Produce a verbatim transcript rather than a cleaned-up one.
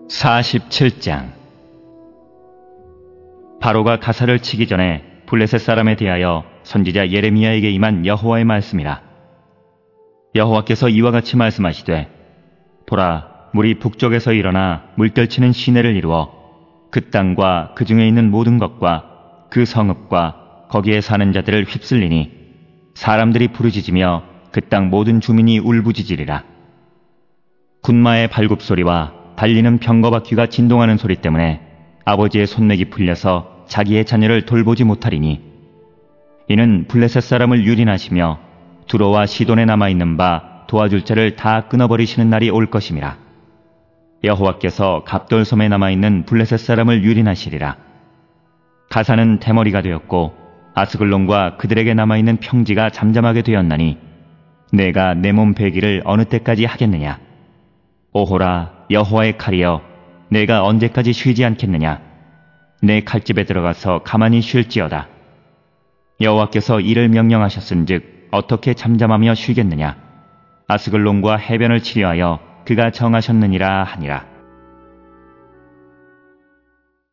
사십칠 장. 바로가 가사를 치기 전에 블레셋 사람에 대하여 선지자 예레미야에게 임한 여호와의 말씀이라. 여호와께서 이와 같이 말씀하시되, 보라, 물이 북쪽에서 일어나 물결치는 시내를 이루어 그 땅과 그 중에 있는 모든 것과 그 성읍과 거기에 사는 자들을 휩쓸리니 사람들이 부르짖으며 그 땅 모든 주민이 울부짖으리라. 군마의 발굽소리와 달리는 병거바퀴가 진동하는 소리 때문에 아버지의 손맥이 풀려서 자기의 자녀를 돌보지 못하리니, 이는 블레셋 사람을 유린하시며 두로와 시돈에 남아있는 바 도와줄 자를 다 끊어버리시는 날이 올 것임이라. 여호와께서 갑돌섬에 남아있는 블레셋 사람을 유린하시리라. 가사는 대머리가 되었고 아스글론과 그들에게 남아있는 평지가 잠잠하게 되었나니 내가 내 몸 베기를 어느 때까지 하겠느냐? 오호라, 여호와의 칼이여, 내가 언제까지 쉬지 않겠느냐? 내 칼집에 들어가서 가만히 쉴지어다. 여호와께서 이를 명령하셨은즉 어떻게 잠잠하며 쉬겠느냐? 아스글론과 해변을 치료하여 그가 정하셨느니라 하니라.